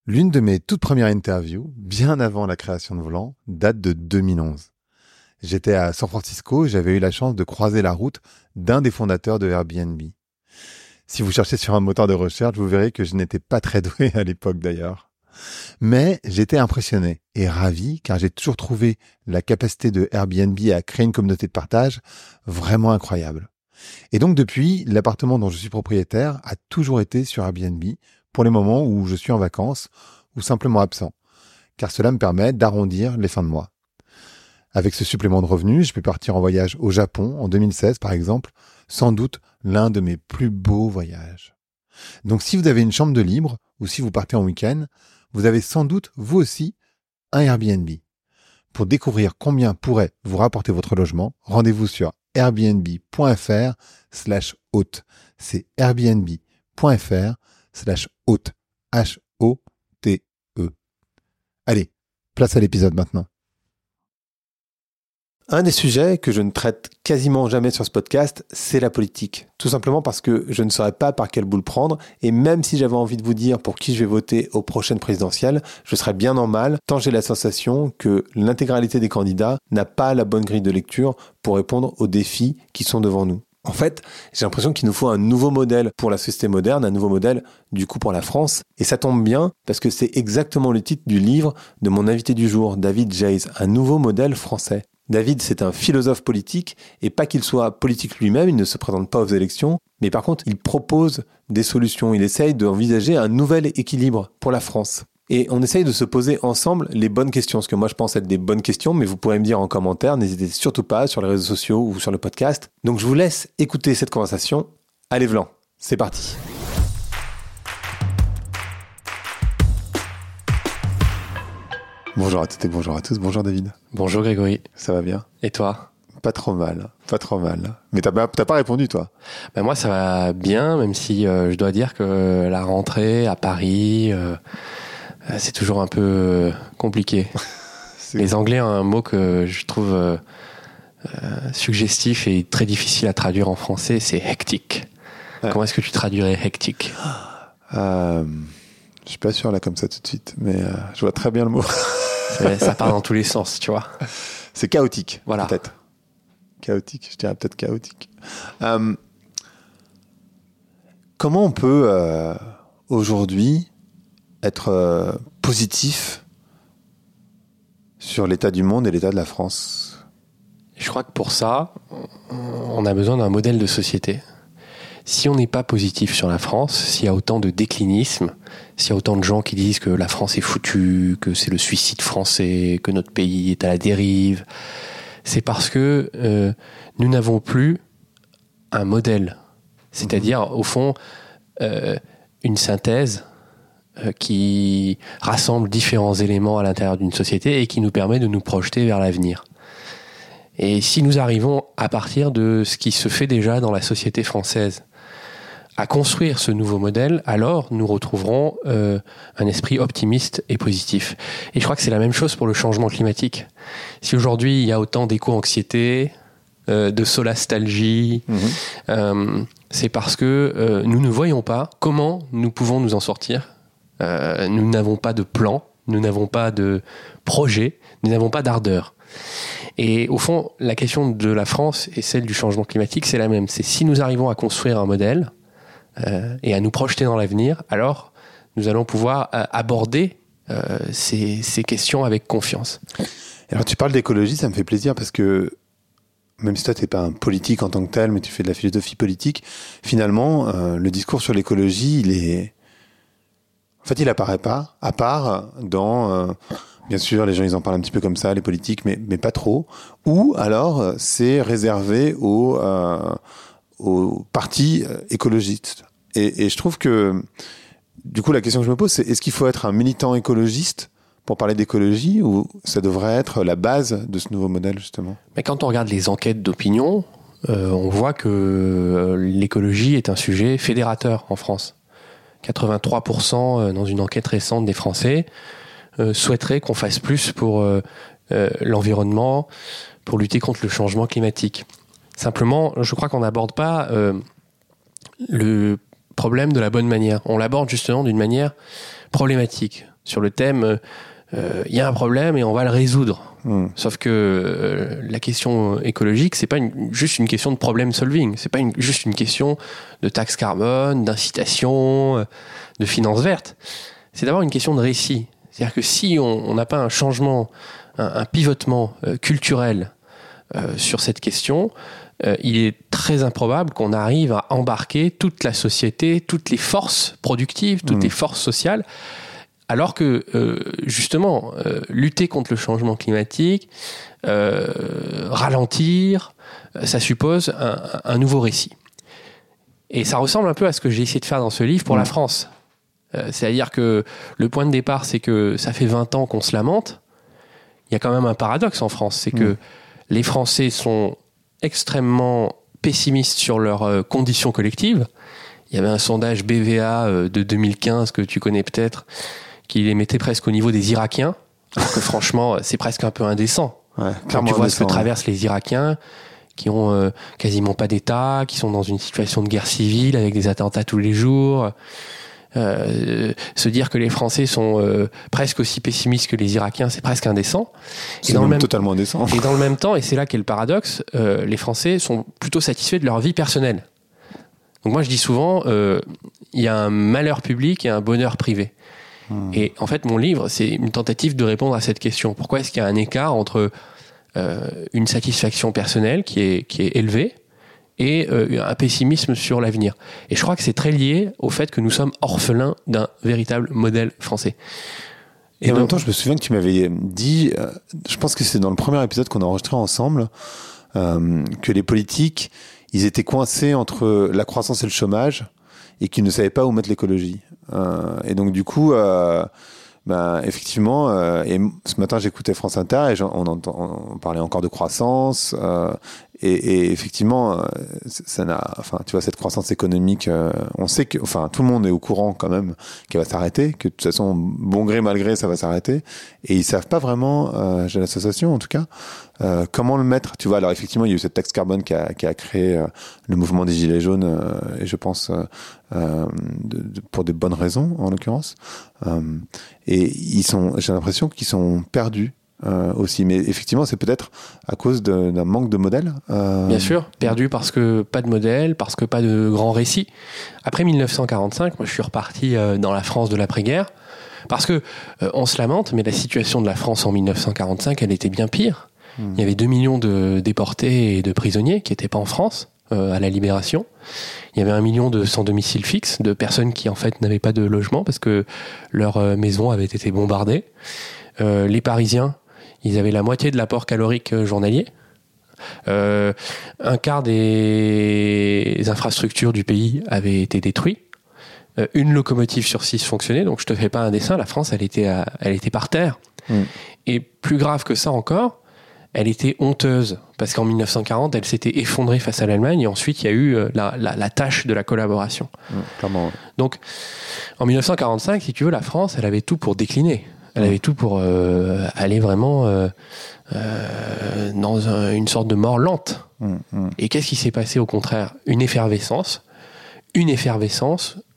L'une de mes toutes premières interviews, bien avant la création de Volant, date de 2011. J'étais à San Francisco et j'avais eu la chance de croiser la route d'un des fondateurs de Airbnb. Si vous cherchez sur un moteur de recherche, vous verrez que je n'étais pas très doué à l'époque d'ailleurs. Mais j'étais impressionné et ravi car j'ai toujours trouvé la capacité de Airbnb à créer une communauté de partage vraiment incroyable. Et donc depuis, l'appartement dont je suis propriétaire a toujours été sur Airbnb pour les moments où je suis en vacances ou simplement absent, car cela me permet d'arrondir les fins de mois. Avec ce supplément de revenus, je peux partir en voyage au Japon en 2016 par exemple, sans doute l'un de mes plus beaux voyages. Donc si vous avez une chambre de libre ou si vous partez en week-end, vous avez sans doute vous aussi un Airbnb. Pour découvrir combien pourrait vous rapporter votre logement, rendez-vous sur airbnb.fr/hôte. C'est airbnb.fr/hôte. H-O-T-E. Allez, place à l'épisode maintenant. Un des sujets que je ne traite quasiment jamais sur ce podcast, c'est la politique. Tout simplement parce que je ne saurais pas par quel bout le prendre, et même si j'avais envie de vous dire pour qui je vais voter aux prochaines présidentielles, je serais bien en mal, tant j'ai la sensation que l'intégralité des candidats n'a pas la bonne grille de lecture pour répondre aux défis qui sont devant nous. En fait, j'ai l'impression qu'il nous faut un nouveau modèle pour la société moderne, un nouveau modèle du coup pour la France. Et ça tombe bien parce que c'est exactement le titre du livre de mon invité du jour, David Jayes, un nouveau modèle français. David, c'est un philosophe politique, et pas qu'il soit politique lui-même, il ne se présente pas aux élections, mais par contre, il propose des solutions, il essaye d'envisager un nouvel équilibre pour la France. Et on essaye de se poser ensemble les bonnes questions, ce que moi je pense être des bonnes questions, mais vous pourrez me dire en commentaire, n'hésitez surtout pas sur les réseaux sociaux ou sur le podcast. Donc je vous laisse écouter cette conversation. Allez Vlan, c'est parti. Bonjour à toutes et bonjour à tous. Bonjour David. Bonjour Grégory. Ça va bien? Et toi? Pas trop mal. Mais t'as pas répondu toi? Moi ça va bien, même si je dois dire que la rentrée à Paris, c'est toujours un peu compliqué. Les Anglais ont un mot que je trouve suggestif et très difficile à traduire en français, c'est hectic. Ouais. Comment est-ce que tu traduirais hectic? Je suis pas sûr là comme ça tout de suite, mais je vois très bien le mot. Ça part dans tous les sens, tu vois. C'est chaotique, voilà. Peut-être. Chaotique, je dirais peut-être chaotique. Comment on peut aujourd'hui être positif sur l'état du monde et l'état de la France? Je crois que pour ça, on a besoin d'un modèle de société. Si on n'est pas positif sur la France, s'il y a autant de déclinisme, s'il y a autant de gens qui disent que la France est foutue, que c'est le suicide français, que notre pays est à la dérive, c'est parce que nous n'avons plus un modèle. C'est-à-dire, au fond, une synthèse qui rassemble différents éléments à l'intérieur d'une société et qui nous permet de nous projeter vers l'avenir. Et si nous arrivons à partir de ce qui se fait déjà dans la société française, à construire ce nouveau modèle, alors nous retrouverons un esprit optimiste et positif. Et je crois que c'est la même chose pour le changement climatique. Si aujourd'hui il y a autant d'éco-anxiété, de solastalgie, c'est parce que nous ne voyons pas comment nous pouvons nous en sortir. Nous n'avons pas de plan, nous n'avons pas de projet, nous n'avons pas d'ardeur. Et au fond, la question de la France et celle du changement climatique, c'est la même. C'est si nous arrivons à construire un modèle et à nous projeter dans l'avenir, alors nous allons pouvoir aborder ces questions avec confiance. Alors tu parles d'écologie, ça me fait plaisir parce que même si toi tu n'es pas un politique en tant que tel, mais tu fais de la philosophie politique, finalement, le discours sur l'écologie, il apparaît pas, à part dans... Bien sûr, les gens, ils en parlent un petit peu comme ça, les politiques, mais pas trop. Ou alors, c'est réservé aux partis écologistes. Et je trouve que, du coup, la question que je me pose, c'est est-ce qu'il faut être un militant écologiste pour parler d'écologie ou ça devrait être la base de ce nouveau modèle, justement? Mais quand on regarde les enquêtes d'opinion, on voit que l'écologie est un sujet fédérateur en France. 83% dans une enquête récente des Français souhaiterait qu'on fasse plus pour l'environnement, pour lutter contre le changement climatique. Simplement, je crois qu'on n'aborde pas le problème de la bonne manière. On l'aborde justement d'une manière problématique. sur le thème il y a un problème et on va le résoudre. Sauf que la question écologique, c'est pas juste une question de problem solving, c'est pas juste une question de taxe carbone, d'incitation, de finances vertes. C'est d'abord une question de récit. C'est-à-dire que si on n'a pas un changement, un pivotement culturel sur cette question, il est très improbable qu'on arrive à embarquer toute la société, toutes les forces productives, toutes les forces sociales. Alors que, justement, lutter contre le changement climatique, ralentir, ça suppose un nouveau récit. Et ça ressemble un peu à ce que j'ai essayé de faire dans ce livre pour la France. C'est-à-dire que le point de départ, c'est que ça fait 20 ans qu'on se lamente. Il y a quand même un paradoxe en France, c'est que les Français sont extrêmement pessimistes sur leurs conditions collectives. Il y avait un sondage BVA de 2015 que tu connais peut-être, qui les mettait presque au niveau des Irakiens, alors que franchement, c'est presque un peu indécent. Ouais, quand tu vois ce que traversent les Irakiens, qui ont quasiment pas d'État, qui sont dans une situation de guerre civile avec des attentats tous les jours. Se dire que les Français sont presque aussi pessimistes que les Irakiens, c'est presque indécent. C'est même totalement indécent. Et dans le même temps, et c'est là qu'est le paradoxe, les Français sont plutôt satisfaits de leur vie personnelle. Donc moi je dis souvent, il y a un malheur public et un bonheur privé. Et en fait, mon livre, c'est une tentative de répondre à cette question. Pourquoi est-ce qu'il y a un écart entre une satisfaction personnelle qui est élevée et un pessimisme sur l'avenir? Et je crois que c'est très lié au fait que nous sommes orphelins d'un véritable modèle français. Et en même temps, je me souviens que tu m'avais dit, je pense que c'est dans le premier épisode qu'on a enregistré ensemble, que les politiques, ils étaient coincés entre la croissance et le chômage et qu'ils ne savaient pas où mettre l'écologie. Et donc du coup, effectivement, et ce matin j'écoutais France Inter et on parlait encore de croissance. Et effectivement, ça n'a, tu vois, cette croissance économique, on sait que, tout le monde est au courant quand même qu'elle va s'arrêter, que de toute façon, bon gré mal gré, ça va s'arrêter. Et ils savent pas vraiment, j'ai l'association en tout cas, comment le mettre. Tu vois, alors effectivement, il y a eu cette taxe carbone qui a créé le mouvement des Gilets jaunes, et je pense pour de bonnes raisons en l'occurrence. Et j'ai l'impression qu'ils sont perdus. Aussi, mais effectivement, c'est peut-être à cause d'un manque de modèle. Bien sûr, perdu parce que pas de modèle, parce que pas de grand récit. Après 1945, moi je suis reparti dans la France de l'après-guerre, parce que on se lamente, mais la situation de la France en 1945, elle était bien pire. Il y avait 2 millions de déportés et de prisonniers qui n'étaient pas en France à la Libération. Il y avait 1 million de sans domicile fixe, de personnes qui en fait n'avaient pas de logement parce que leur maison avait été bombardée. Les Parisiens, ils avaient la moitié de l'apport calorique journalier. Un quart des infrastructures du pays avaient été détruits. Une locomotive sur 6 fonctionnait. Donc je te fais pas un dessin, la France, elle était par terre. Et plus grave que ça encore, elle était honteuse. Parce qu'en 1940, elle s'était effondrée face à l'Allemagne. Et ensuite, il y a eu la tâche de la collaboration. Clairement. Donc, en 1945, si tu veux, la France, elle avait tout pour décliner. Elle avait tout pour aller vraiment dans une sorte de mort lente. Et qu'est-ce qui s'est passé au contraire ? Une effervescence